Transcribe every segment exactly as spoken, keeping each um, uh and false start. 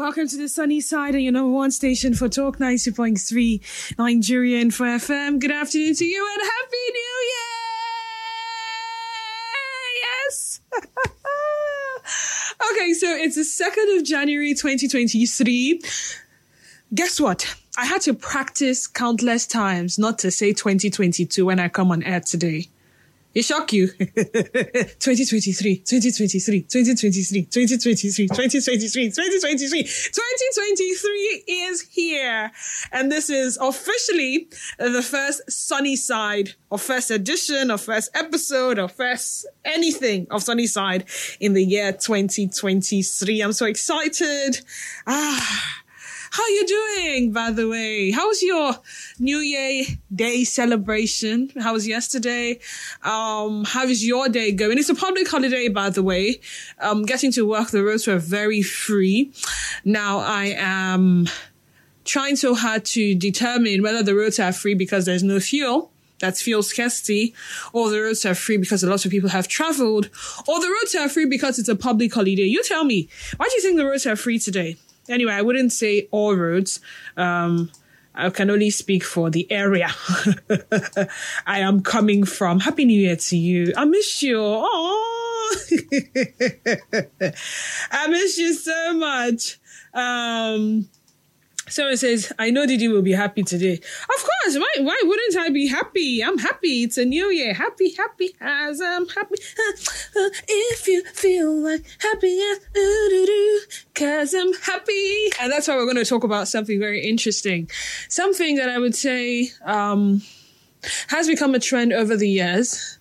Welcome to the sunny side of your number one station for Talk ninety point three Nigerian for F M. Good afternoon to you and Happy New Year! Yes! Okay, so it's the second of January twenty twenty-three. Guess what? I had to practice countless times not to say twenty twenty-two when I come on air today. It shock you. twenty twenty-three, twenty twenty-three, twenty twenty-three, twenty twenty-three, twenty twenty-three, twenty twenty-three, twenty twenty-three is here. And this is officially the first sunny side or first edition or first episode or first anything of sunny side in the year twenty twenty-three. I'm so excited. Ah. How you doing, by the way? How was your New Year Day celebration? How was yesterday? Um, how is your day going? It's a public holiday, by the way. Um, getting to work, the roads were very free. Now I am trying so hard to determine whether the roads are free because there's no fuel. That's fuel scarcity, or the roads are free because a lot of people have traveled, or the roads are free because it's a public holiday. You tell me, why do you think the roads are free today? Anyway, I wouldn't say all roads. Um, I can only speak for the area I am coming from. Happy New Year to you. I miss you. Oh, I miss you so much. Um, Someone says, I know Didi will be happy today. Of course, why why wouldn't I be happy? I'm happy. It's a new year. Happy, happy as I'm happy. Uh, uh, if you feel like happy as do cause I'm happy. And that's why we're going to talk about something very interesting. Something that I would say um, has become a trend over the years.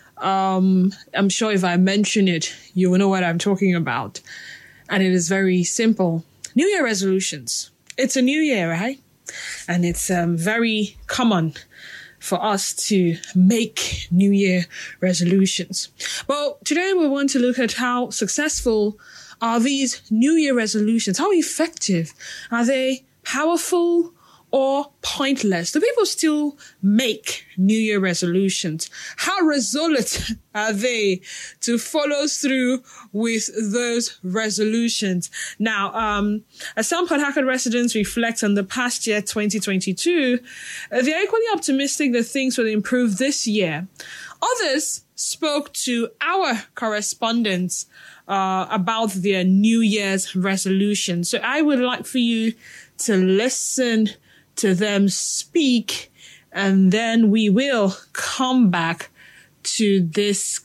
Um, I'm sure if I mention it, you will know what I'm talking about. And it is very simple. New Year resolutions. It's a new year, right? And it's um, very common for us to make New Year resolutions. Well, today we want to look at how successful are these New Year resolutions? How effective? Are they powerful or pointless? Do people still make New Year resolutions? How resolute are they to follow through with those resolutions? Now, um, as some Port Harcourt residents reflect on the past year, twenty twenty-two, uh, they're equally optimistic that things will improve this year. Others spoke to our correspondents uh, about their New Year's resolutions. So I would like for you to listen to them speak, and then we will come back to this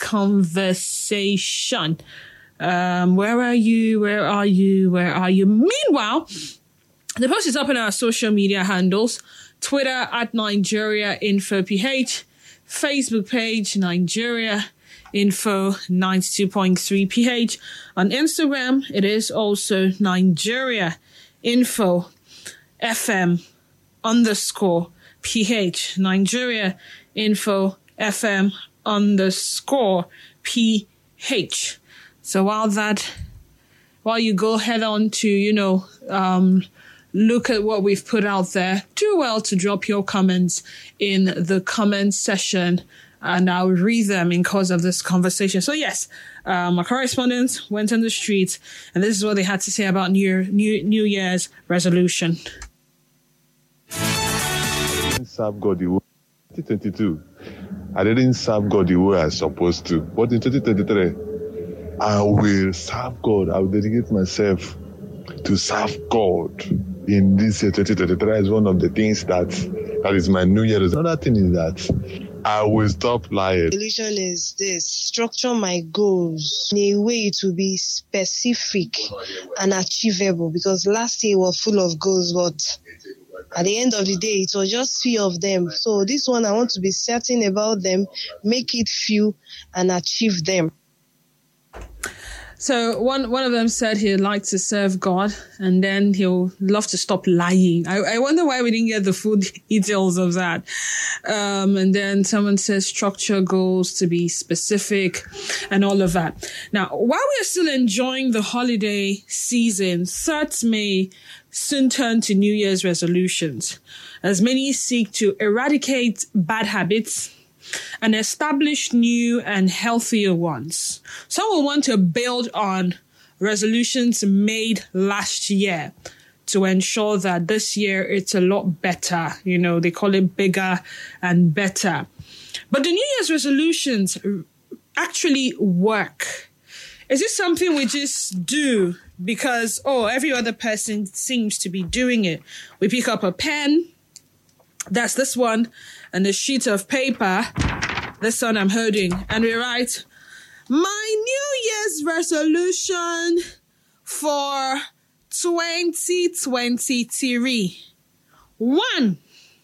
conversation. Um, where are you? Where are you? Where are you? Meanwhile, the post is up on our social media handles: Twitter at Nigeria Info P H, Facebook page Nigeria Info ninety-two point three P H. On Instagram, it is also Nigeria Info F M underscore P H, Nigeria Info F M underscore P H. So while that, while you go head on to, you know, um, look at what we've put out there, do well to drop your comments in the comment section, and I'll read them in course of this conversation. So yes, uh, my correspondents went on the streets, and this is what they had to say about New New New Year's resolution. Serve God the way. twenty twenty-two, I didn't serve God the way I was supposed to. But in twenty twenty-three, I will serve God. I will dedicate myself to serve God. In this year, twenty twenty-three is one of the things that that is my New Year. Another thing is that I will stop lying. The solution is this: structure my goals in a way to be specific and achievable. Because last year was full of goals, but at the end of the day, it was just few of them. So this one, I want to be certain about them, make it few, and achieve them. So one one of them said he'd like to serve God, and then he'll love to stop lying. I, I wonder why we didn't get the full details of that. Um, and then someone says structure goals to be specific and all of that. Now, while we're still enjoying the holiday season, thoughts may soon turn to New Year's resolutions, as many seek to eradicate bad habits and establish new and healthier ones. Some will want to build on resolutions made last year to ensure that this year it's a lot better. You know, they call it bigger and better. But the New Year's resolutions actually work. Is it something we just do because, oh, every other person seems to be doing it? We pick up a pen, that's this one, and a sheet of paper, this one I'm holding, and we write, my New Year's resolution for twenty twenty-three. One,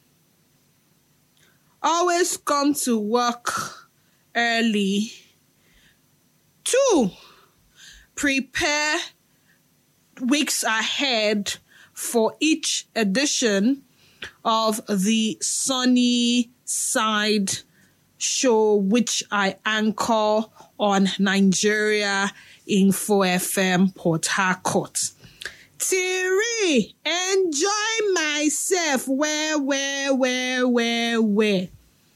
always come to work early. Two, prepare weeks ahead for each edition of the Sunny Side show, which I anchor on Nigeria Info F M Port Harcourt. Three, enjoy myself. Where, where, where, where, where?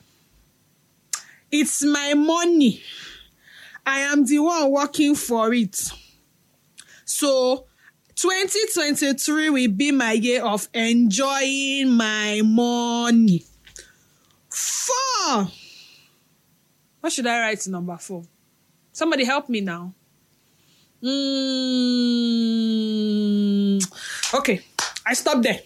It's my money. I am the one working for it. So, twenty twenty-three will be my year of enjoying my money. Four. What should I write to number four? Somebody help me now. Mm, okay, I stopped there.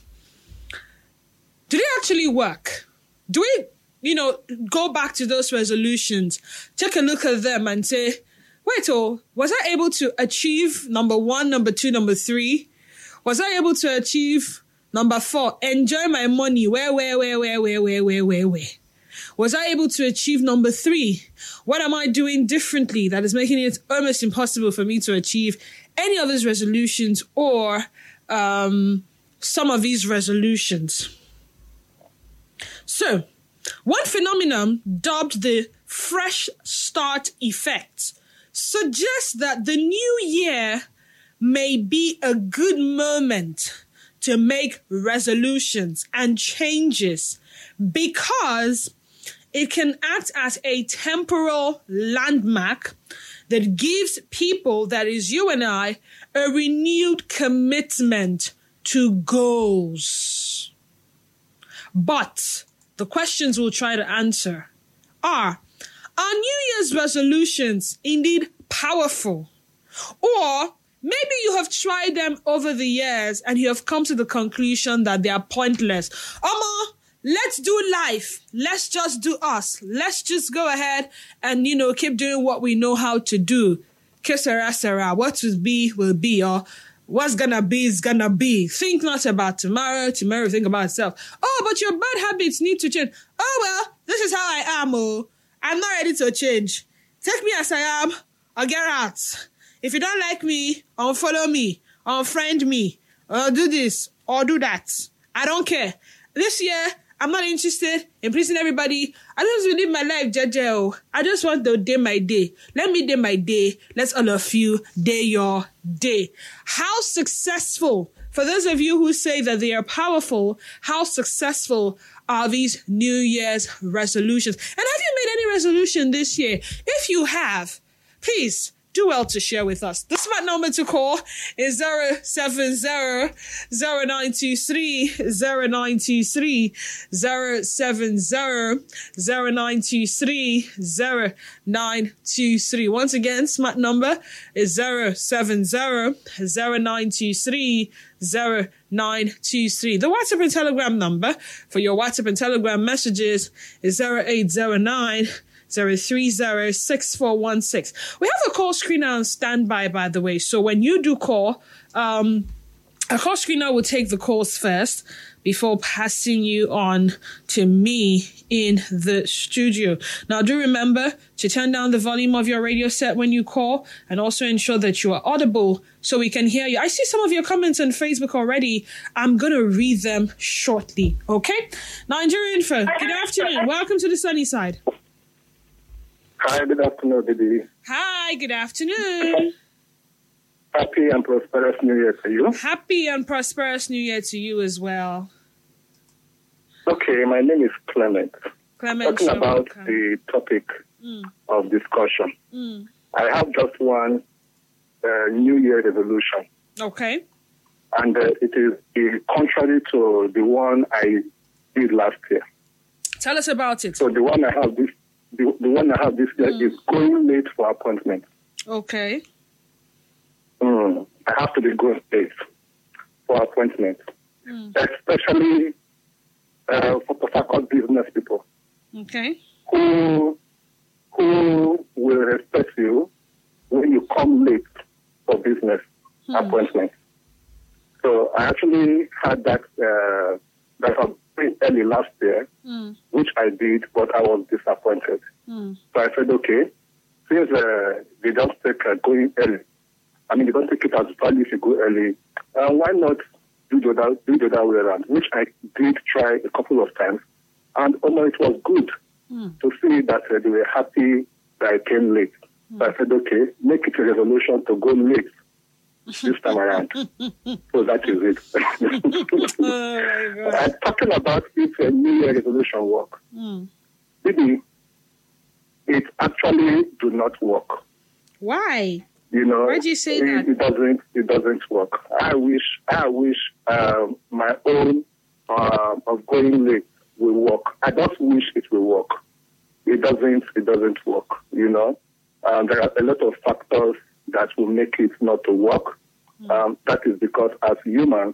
Do they actually work? Do we, you know, go back to those resolutions, take a look at them and say, wait, oh, was I able to achieve number one, number two, number three? Was I able to achieve number four, enjoy my money? Where, where, where, where, where, where, where, where, where? Was I able to achieve number three? What am I doing differently that is making it almost impossible for me to achieve any of these resolutions or um, some of these resolutions? So, one phenomenon dubbed the fresh start effect suggests that the new year may be a good moment to make resolutions and changes because it can act as a temporal landmark that gives people, that is you and I, a renewed commitment to goals. But the questions we'll try to answer are, are New Year's resolutions indeed powerful? Or maybe you have tried them over the years and you have come to the conclusion that they are pointless. Omo, let's do life. Let's just do us. Let's just go ahead and, you know, keep doing what we know how to do. Que sera, sera. What will be, will be. Or what's gonna be is gonna be. Think not about tomorrow. Tomorrow, think about itself. Oh, but your bad habits need to change. Oh, well, this is how I am. Oh, I'm not ready to change. Take me as I am or get out. If you don't like me, unfollow me, unfriend me, or do this, or do that. I don't care. This year, I'm not interested in pleasing everybody. I just want to live my life, Jeje. I just want to day my day. Let me day my day. Let's all of you day your day. How successful, for those of you who say that they are powerful, how successful are these New Year's resolutions? And have you made any resolution this year? If you have, please do well to share with us. The smart number to call is zero seven zero, zero nine two three, zero nine two three, zero seven zero, zero nine two three, zero nine two three. Once again, smart number is zero seven zero, zero nine two three, zero nine two three. The WhatsApp and Telegram number for your WhatsApp and Telegram messages is zero eight zero nine, zero three zero, six four one six. We have a call screener on standby, by the way. So when you do call, um, a call screener will take the calls first before passing you on to me in the studio. Now, do remember to turn down the volume of your radio set when you call and also ensure that you are audible so we can hear you. I see some of your comments on Facebook already. I'm going to read them shortly, okay? Nigeria Info, good afternoon. Welcome to the sunny side. Hi, good afternoon, Didi. Hi, good afternoon. Happy and prosperous New Year to you. Happy and prosperous New Year to you as well. Okay, my name is Clement. Clement, talking about welcome. the topic Mm. of discussion. Mm. I have just one uh, New Year resolution. Okay. And uh, it is uh, contrary to the one I did last year. Tell us about it. So the one I have this, the, the one I have this year mm. is going late for appointments. Okay. Mm. I have to be going late for appointments, mm. especially uh, for Port Harcourt business people. Okay. Who who will respect you when you come late for business hmm. appointments. So I actually had that uh, that was pretty early last year, mm. which I did, but I was disappointed. Mm. So I said, okay, since uh, they don't take uh, going early, I mean, they don't take it as value if you go early, uh, why not do the, other, do the other way around, which I did try a couple of times. And oh no, it was good mm. to see that uh, they were happy that I came late. Mm. So I said, okay, make it a resolution to go late this time around. So that is it. Oh my God. I'm talking about if a New Year resolution work. Mm. Maybe it actually do not work. Why? You know, why do you say it, that? It doesn't. It doesn't work. I wish. I wish um, my own uh, of going late will work. I just wish it will work. It doesn't. It doesn't work. You know, um, there are a lot of factors that will make it not to work. Mm. Um, that is because as humans,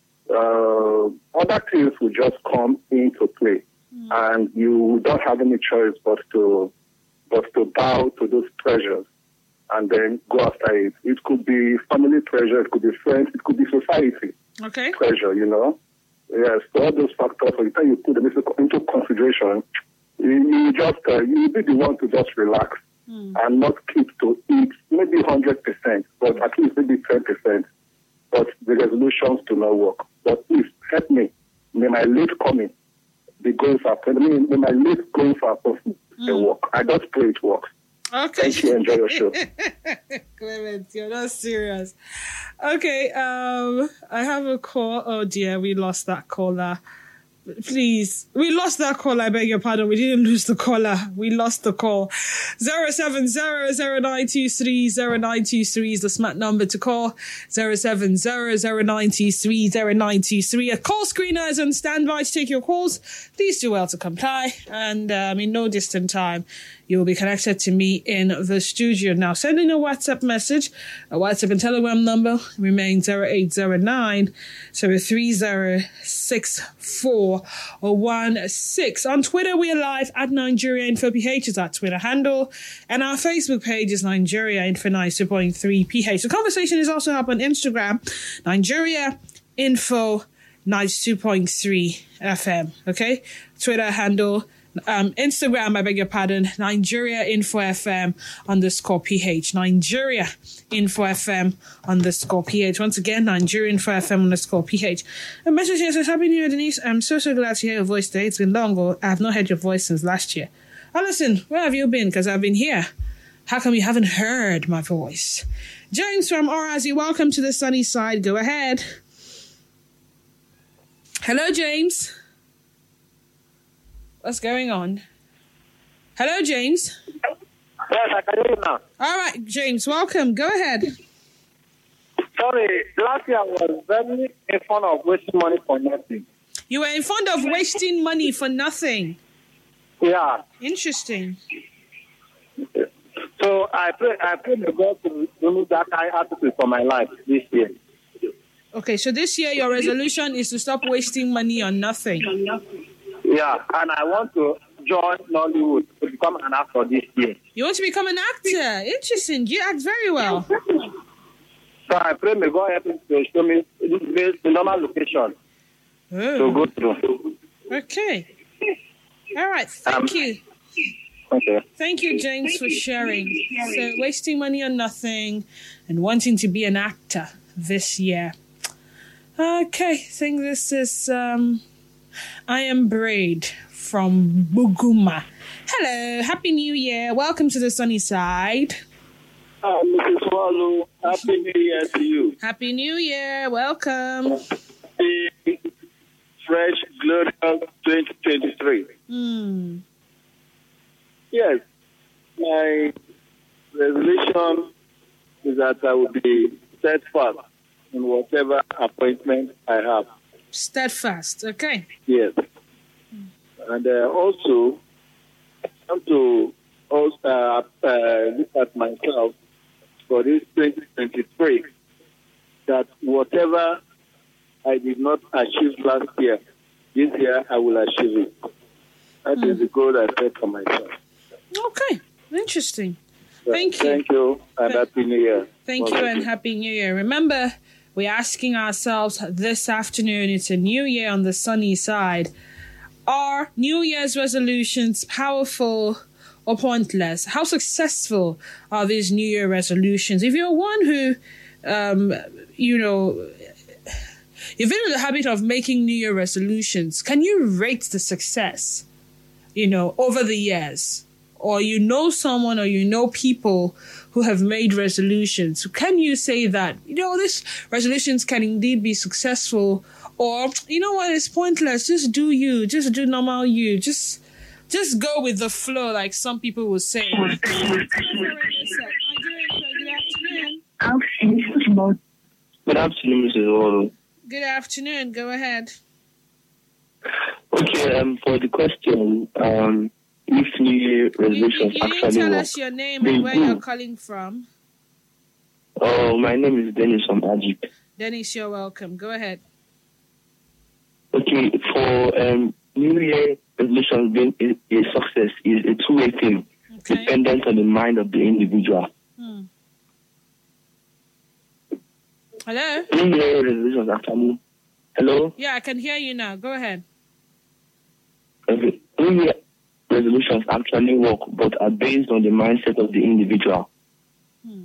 uh, other things will just come into play, mm. and you don't have any choice but to, but to bow to those pressures, and then go after it. It could be family pressure, it could be friends, it could be society okay. pressure. You know, yes. So all those factors, by the time you put them into consideration, you, you just uh, you be the one to just relax. Mm. And not keep to eat maybe one hundred percent, but at least maybe ten percent. But the resolutions do not work. But please help me. May my late coming be going for appointment. May my late going for appointment mm. work. I just pray it works. Okay. Thank you. Enjoy your show. Clement, you're not serious. Okay. Um, I have a call. Oh dear, we lost that caller. Please, we lost that call. I beg your pardon. We didn't lose the caller. We lost the call. Zero seven zero zero nine two three zero nine two three is the smart number to call. Zero seven zero zero nine two three zero nine two three. A call screener is on standby to take your calls. Please do well to comply. And um, in no distant time, you will be connected to me in the studio. Now, sending a WhatsApp message, a WhatsApp and Telegram number remains zero eight zero nine zero three zero six four one six. On Twitter, we are live at Nigeria Info P H is our Twitter handle. And our Facebook page is Nigeria Info ninety-two point three P H. The conversation is also up on Instagram, Nigeria Info ninety-two point three F M. Okay? Twitter handle, Um, Instagram, I beg your pardon, Nigeria Info F M underscore PH. Nigeria Info F M underscore PH. Once again, Nigeria Info F M underscore PH. A message here says, Happy New Year, Denise. I'm so, so glad to hear your voice today. It's been long, or I have not heard your voice since last year. Alison, where have you been? Because I've been here. How come you haven't heard my voice? James from Orazi, welcome to the sunny side. Go ahead. Hello, James. What's going on? Hello, James. Yes, I can hear you now. All right, James, welcome. Go ahead. Sorry, last year I was very in fun of wasting money for nothing. You were in fond of wasting money for nothing. Yeah. Interesting. So I pray, I pray the God to remove that kind of attitude from my life this year. Okay, so this year your resolution is to stop wasting money on nothing. Yeah, and I want to join Nollywood to become an actor this year. You want to become an actor? Interesting. You act very well. So I pray may God help me to show me the normal location oh. to go through. Okay. All right. Thank um, you. Okay. Thank you, James, for sharing. So wasting money on nothing and wanting to be an actor this year. Okay. I think this is... um. I am Braid from Buguma. Hello, Happy New Year. Welcome to the sunny side. Uh, Missus Wallo, Happy New Year to you. Happy New Year. Welcome. Happy, fresh, glorious twenty twenty-three. Mm. Yes, my resolution is that I will be steadfast in whatever appointment I have. Steadfast, okay. Yes. And uh, also, I want to also, uh, uh, look at myself for this twenty twenty-three, that whatever I did not achieve last year, this year I will achieve it. That mm. is the goal I set for myself. Okay, interesting. Thank you. Thank you, and Th- Happy New Year. Thank you, and Happy New Year. Remember, we're asking ourselves this afternoon, it's a new year on the sunny side. Are New Year's resolutions powerful or pointless? How successful are these New Year resolutions? If you're one who, um, you know, you've been in the habit of making New Year resolutions, can you rate the success, you know, over the years? Or you know someone or you know people who have made resolutions. Can you say that, you know, these resolutions can indeed be successful? Or, you know what, it's pointless. Just do you. Just do normal you. Just just go with the flow, like some people will say. Good afternoon. Good afternoon, Missus Olo. Good afternoon. Go ahead. Okay, um, for the question, um, if New Year resolutions you, you, you actually tell work, us your name and where do. You're calling from. Oh, my name is Dennis from Ajik. Dennis, you're welcome. Go ahead. Okay, for um, New Year resolutions being a, a success is a two-way thing, okay. Dependent on the mind of the individual. Hmm. Hello? New Year resolutions actually. Hello? Yeah, I can hear you now. Go ahead. Okay. New Year resolutions actually work, but are based on the mindset of the individual. Hmm.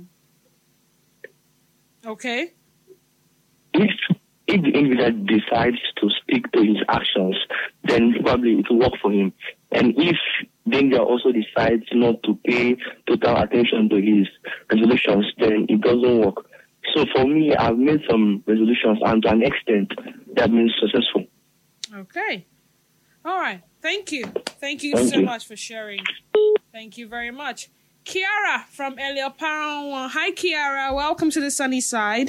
Okay. If if the individual decides to stick to his actions, then probably it will work for him. And if the individual also decides not to pay total attention to his resolutions, then it doesn't work. So for me, I've made some resolutions, and to an extent, they have been successful. Okay. All right. Thank you. Thank you Thank so you. much for sharing. Thank you very much. Kiara from Elioparan. Hi, Kiara. Welcome to the sunny side.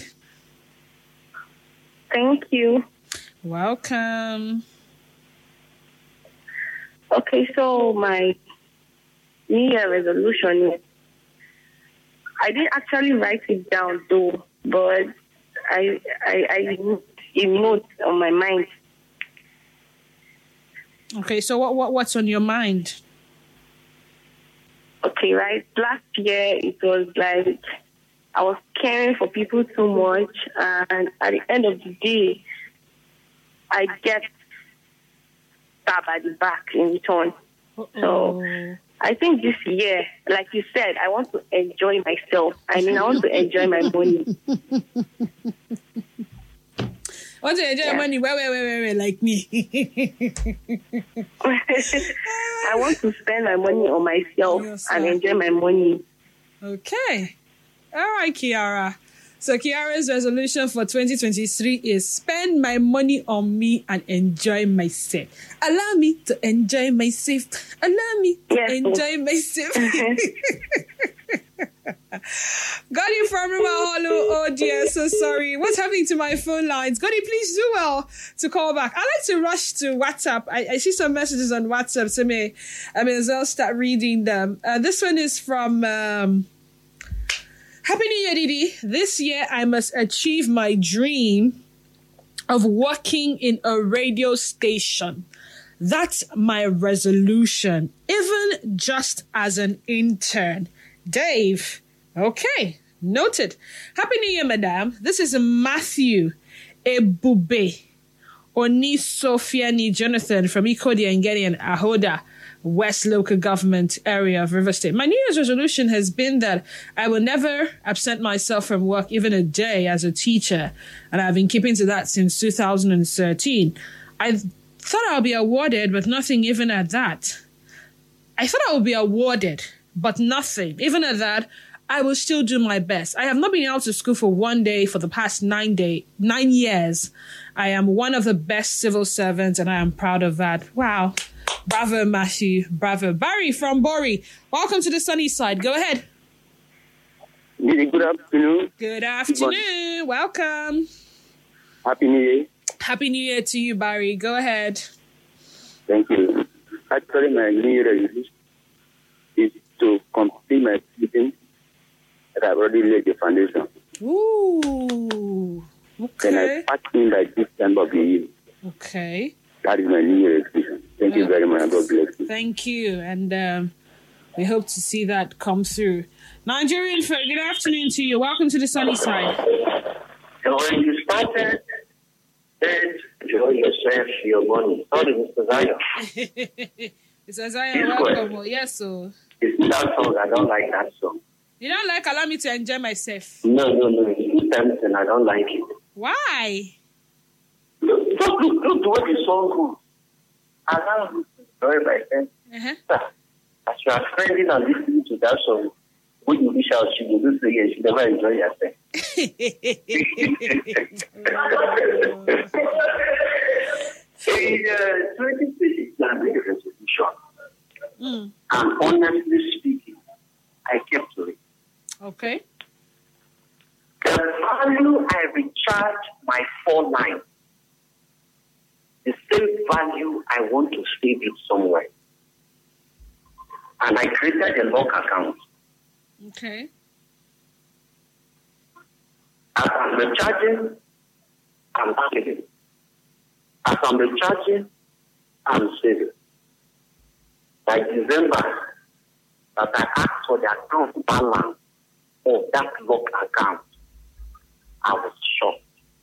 Thank you. Welcome. Okay, so my New Year resolution is, I didn't actually write it down though, but I I I emote on my mind. Okay, so what, what what's on your mind? Okay, right. Last year it was like I was caring for people too much, and at the end of the day, I get stabbed at the back in return. Uh-oh. So I think this year, like you said, I want to enjoy myself. I mean, I want to enjoy my money. I want to enjoy yeah. money, wait, wait, wait, wait, wait, like me. I want to spend my money on myself Yourself. and enjoy my money. Okay. All right, Kiara. So Kiara's resolution for twenty twenty-three is spend my money on me and enjoy myself. Allow me to enjoy myself. Allow me to yes. enjoy myself. Got you from River Hollow. Oh dear, so sorry. What's happening to my phone lines? Gotti, please do well to call back. I like to rush to WhatsApp. I, I see some messages on WhatsApp, so may I may as well start reading them. Uh, this one is from um, Happy New Year, Didi. This year I must achieve my dream of working in a radio station. That's my resolution, even just as an intern. Dave. Okay, noted. Happy New Year, madam. This is Matthew Ebube Oni Sophia Ni Jonathan from Ikodi Ngeni and Ahoda West Local Government Area of River State. My New Year's resolution has been that I will never absent myself from work even a day as a teacher, and I've been keeping to that since two thousand thirteen. I thought I would be awarded, but nothing even at that. I thought I would be awarded, but nothing. Even at that, I will still do my best. I have not been out to school for one day for the past nine day, nine years. I am one of the best civil servants, and I am proud of that. Wow. Bravo, Matthew. Bravo. Barry from Bori. Welcome to the sunny side. Go ahead. Good afternoon. Good afternoon. Welcome. Happy New Year. Happy New Year to you, Barry. Go ahead. Thank you. Actually, my New Year resolution is to complete my teaching that I've already laid the foundation. Ooh. Okay. Then I start in like this time of the year. Okay. That is my New Year resolution. Thank you very much. God bless you. Thank you. And um, we hope to see that come through. Nigerian folk, good afternoon to you. Welcome to the sunny side. So when you started, then enjoy yourself, your money. Sorry, Mister Zion. Mister Zion, welcome. Well, yes, so. It's that song. I don't like that song. You don't like allow me to enjoy myself? No, no, no. It's too tempting. I don't like it. Why? Look, just look, look the way the song goes. Allow me to enjoy myself. Uh-huh. As you are spending and listening to that song, when you wish out, she will do so, yes, you never enjoy yourself. In uh, twenty twenty-six, I made a resolution. Mm. And honestly speaking, I kept to it. Okay. The value I recharge my phone line, the same value I want to save it somewhere. And I created a lock account. Okay. As I'm recharging, I'm saving. As I'm recharging, I'm saving. By December, that I asked for the account balance of that lock account, I was shocked.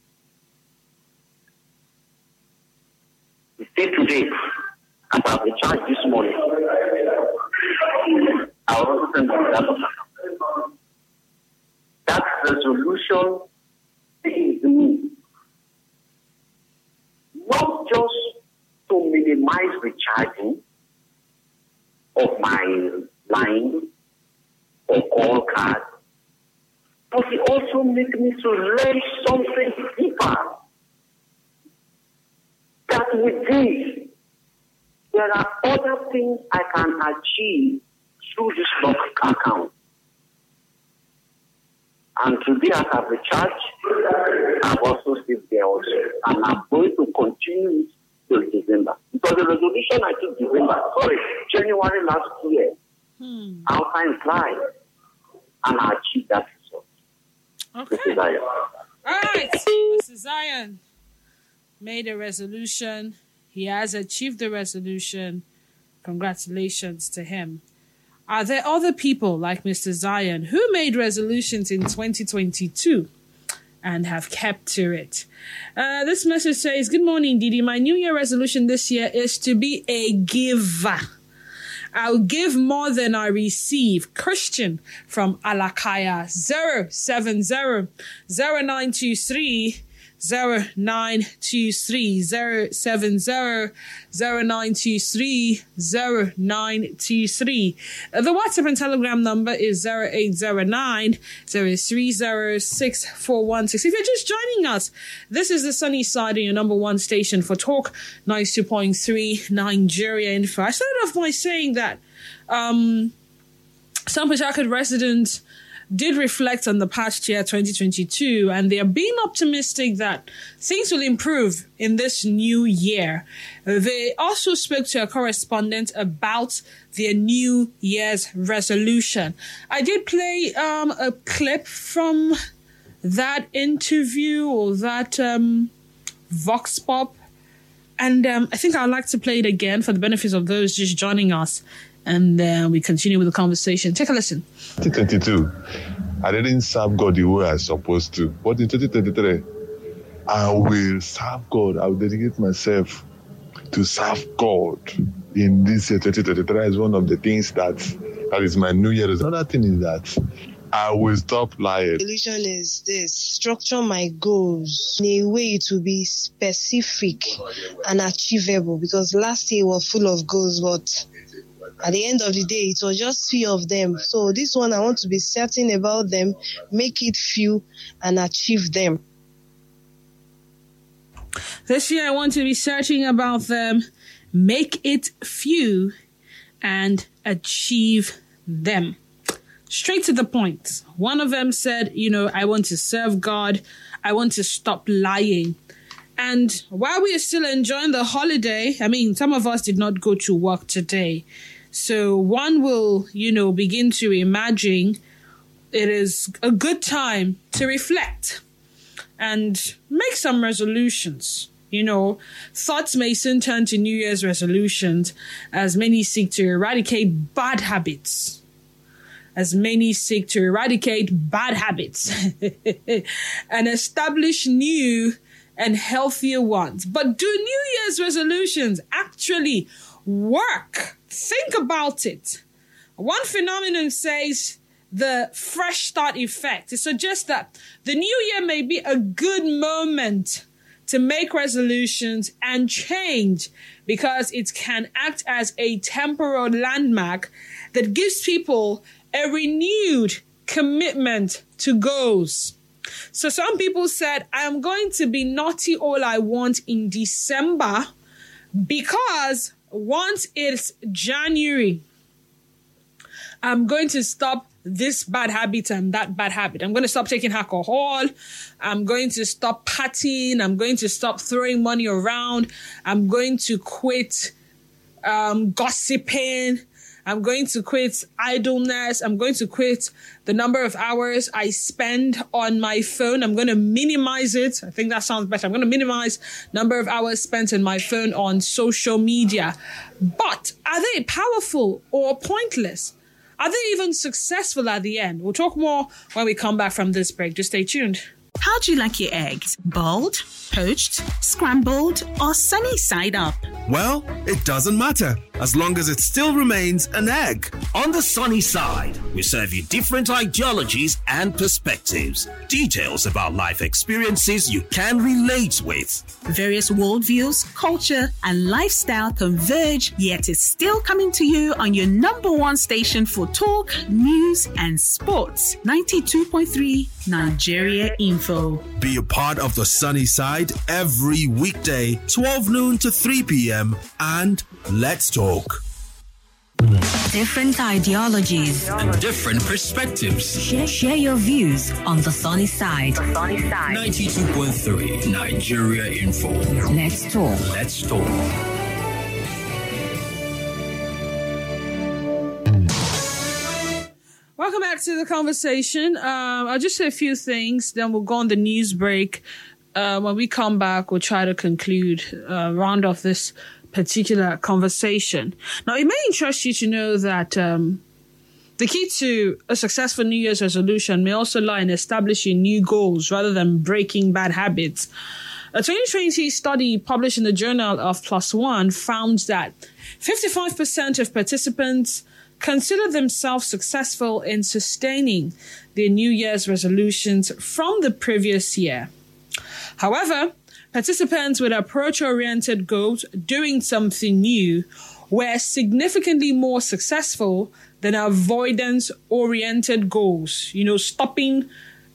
You see today, as I recharged this morning, I also sent that lock account. That resolution is me. Not just to minimize the charging of my line or call card, but it also makes me to learn something deeper. That with this, there are other things I can achieve through this lock account. And today, as I've recharged, I've also saved there also. And I'm going to continue till December. Because the resolution I took December, sorry, January last year, Hmm. our time flies. And I achieved that result. Okay. Mister Zion. All right. Mister Zion made a resolution. He has achieved the resolution. Congratulations to him. Are there other people like Mister Zion who made resolutions in twenty twenty-two and have kept to it? Uh, this message says, good morning, Didi. My New Year resolution this year is to be a giver. I'll give more than I receive. Christian from Alakaya, zero seven zero zero nine two three zero nine two three zero seven zero zero nine two three zero nine two three. The WhatsApp and Telegram number is zero eight zero nine zero three zero six four one six. If you're just joining us, this is the Sunny Side, your number one station for Talk ninety-two point three Nigeria Info. I started off by saying that um, some Pachacad residents did reflect on the past year, twenty twenty-two, and they are being optimistic that things will improve in this new year. They also spoke to a correspondent about their New Year's resolution. I did play um, a clip from that interview or that um, Vox Pop, and um, I think I'd like to play it again for the benefit of those just joining us. And then uh, we continue with the conversation. Take a listen. twenty twenty-two, I didn't serve God the way I was supposed to. But in twenty twenty-three, I will serve God. I will dedicate myself to serve God. In this year, twenty twenty-three is one of the things that, that is my New Year. Another thing is that I will stop lying. Resolution is this: structure my goals in a way to be specific and achievable. Because last year was full of goals, but at the end of the day, it was just few of them. So this one, I want to be certain about them, make it few, and achieve them. This year, I want to be searching about them, make it few, and achieve them. straight to the point. One of them said, you know, I want to serve God. I want to stop lying. And while we are still enjoying the holiday, I mean, some of us did not go to work today. So one will, you know, begin to imagine it is a good time to reflect and make some resolutions. You know, thoughts may soon turn to New Year's resolutions as many seek to eradicate bad habits. As many seek to eradicate bad habits and establish new and healthier ones. But do New Year's resolutions actually work? Think about it. One phenomenon says the fresh start effect. It suggests that the new year may be a good moment to make resolutions and change because it can act as a temporal landmark that gives people a renewed commitment to goals. So some people said, I am going to be naughty all I want in December because once it's January, I'm going to stop this bad habit and that bad habit. I'm going to stop taking alcohol. I'm going to stop partying. I'm going to stop throwing money around. I'm going to quit um, gossiping. I'm going to quit idleness. I'm going to quit the number of hours I spend on my phone. I'm going to minimize it. I think that sounds better. I'm going to minimize number of hours spent on my phone on social media. But are they powerful or pointless? Are they even successful at the end? We'll talk more when we come back from this break. Just stay tuned. How do you like your eggs? Boiled, poached, scrambled, or sunny side up? Well, it doesn't matter as long as it still remains an egg. On the Sunny Side, we serve you different ideologies and perspectives, details about life experiences you can relate with. Various worldviews, culture, and lifestyle converge, yet it's still coming to you on your number one station for talk, news, and sports. ninety-two point three Nigeria Info. Be a part of the Sunny Side every weekday, twelve noon to three p.m. and let's talk. Different ideologies and different perspectives. Share, share your views on the Sunny Side. The Sunny Side. ninety-two point three Nigeria Info. Let's talk. Let's talk. Welcome back to the conversation. Um, I'll just say a few things, then we'll go on the news break. Uh, when we come back, we'll try to conclude, uh, round off this particular conversation. Now, it may interest you to know that um, the key to a successful New Year's resolution may also lie in establishing new goals rather than breaking bad habits. A twenty twenty study published in the Journal of Plus One found that fifty-five percent of participants consider themselves successful in sustaining their New Year's resolutions from the previous year. However, participants with approach-oriented goals doing something new were significantly more successful than avoidance-oriented goals, you know, stopping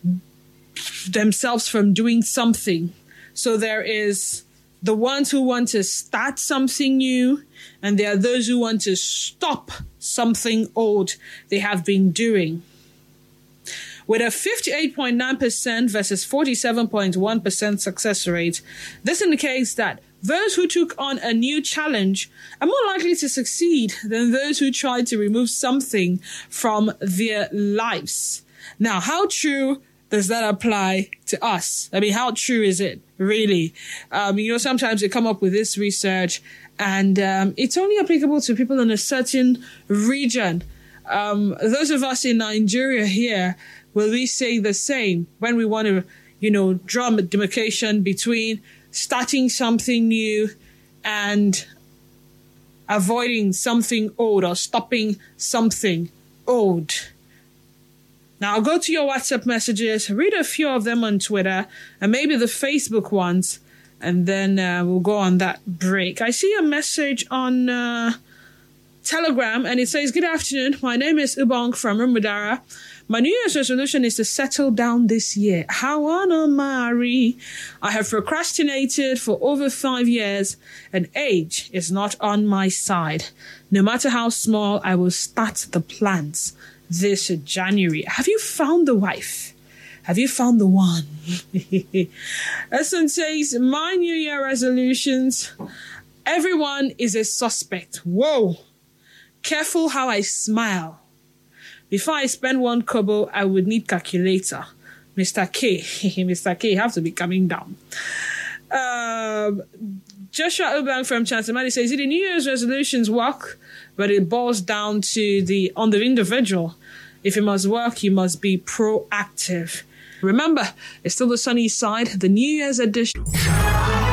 themselves from doing something. So there is the ones who want to start something new, and there are those who want to stop something old they have been doing. With a fifty-eight point nine percent versus forty-seven point one percent success rate, this indicates that those who took on a new challenge are more likely to succeed than those who tried to remove something from their lives. Now, how true does that apply to us? I mean, how true is it, really? Um, you know, sometimes they come up with this research and um, it's only applicable to people in a certain region. Um, those of us in Nigeria here, will we say the same when we want to, you know, draw a demarcation between starting something new and avoiding something old or stopping something old? Now, I'll go to your WhatsApp messages, read a few of them on Twitter, and maybe the Facebook ones, and then uh, we'll go on that break. I see a message on uh, Telegram, and it says, "Good afternoon. My name is Ubong from Rumudara. My New Year's resolution is to settle down this year. I wanna marry. I have procrastinated for over five years, and age is not on my side. No matter how small, I will start the plans this January. Have you found the wife? Have you found the one? Essen says, my New Year resolutions, everyone is a suspect. Whoa. Careful how I smile. Before I spend one kobo, I would need calculator. Mister K. Mister K, you have to be coming down. Um, Joshua Obang from Chantamani says, the New Year's resolutions work, but it boils down to the on the individual. If it must work, you must be proactive. Remember, it's still the sunny side, the New Year's edition.